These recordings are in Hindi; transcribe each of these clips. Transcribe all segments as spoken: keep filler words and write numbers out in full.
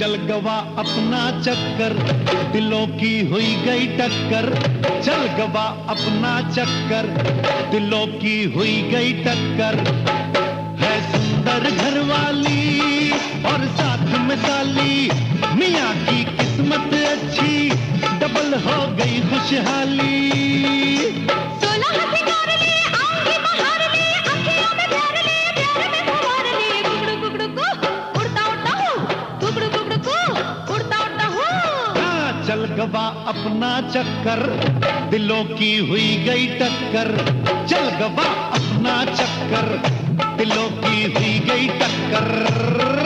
चल गवा अपना चक्कर, दिलों की हुई गई टक्कर। चल गवा अपना चक्कर, दिलों की हुई गई टक्कर। है सुंदर घरवाली और साथ में साली, मियाँ की किस्मत अच्छी, डबल हो गई खुशहाली। सोलह सिंगार लिए आऊंगी बहार लिए, अखियों में प्यार लिए, प्यार में फुहार लिए। गुगड़ू गुगड़ू को उड़ता उड़ता हूँ, गुगड़ू गुगड़ू को उड़ता उड़ता हूँ। हाँ, चल गवा अपना चक्कर, दिलों की हुई गई टक्कर। चल गवा अपना चक्कर, दिलों की हुई गई टक्कर।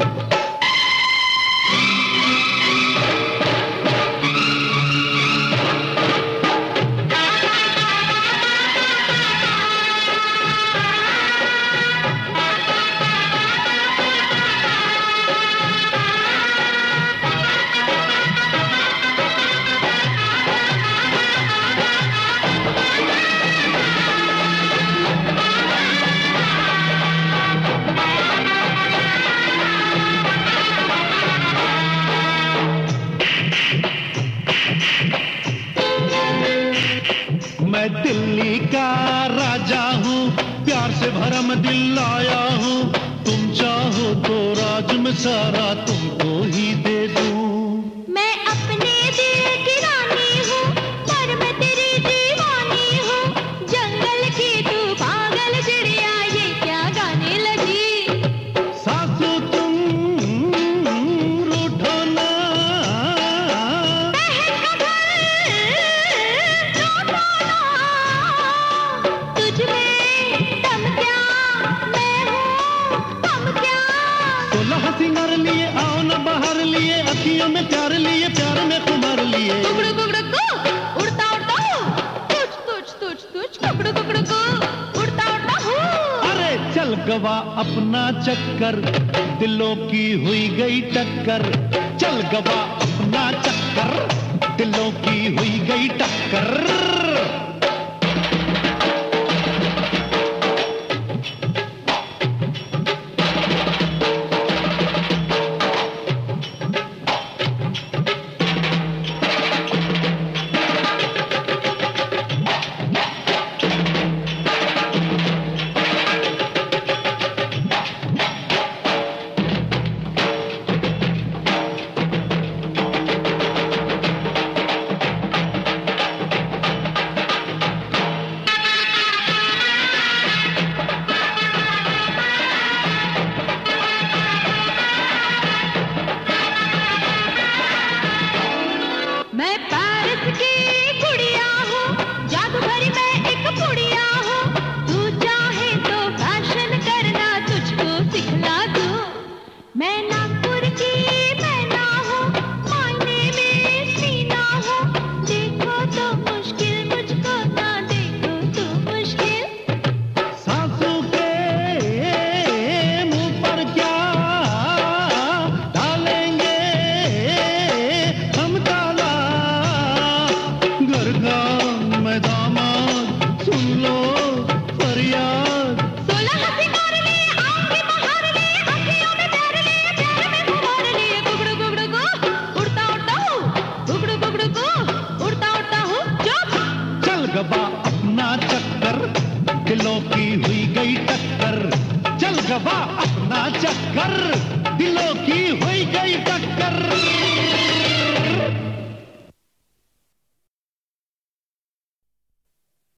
मैं दिल्ली का राजा हूँ, प्यार से भरम दिल लाया हूँ। तुम चाहो तो राज में सारा तुमको ही दे दूँ। मैं अपने दिल की रानी हूँ, पर मैं तेरी दीवानी हूँ। जंगल की तू पागल चिड़िया, ये क्या गाने लगी। सासू तुम रूठो ना, बहन का घर लौटो ना। तुझ में दम क्या, मैं हूँ हम क्या। सोलह सिंगार लिए आओ न बाहर लिए, अखियों में प्यार लिए, प्यार में खुमार लिए। गुगड़ू गुगड़ू को उड़ता उड़ता हूँ, तुझ तुझ तुझ तुझ गुगड़ू गुगड़ू को उड़ता उड़ता हूँ। अरे चल गवा अपना चक्कर, दिलों की हुई गई टक्कर। चल गवा अपना चक्कर, दिलों की हुई गई टक्कर।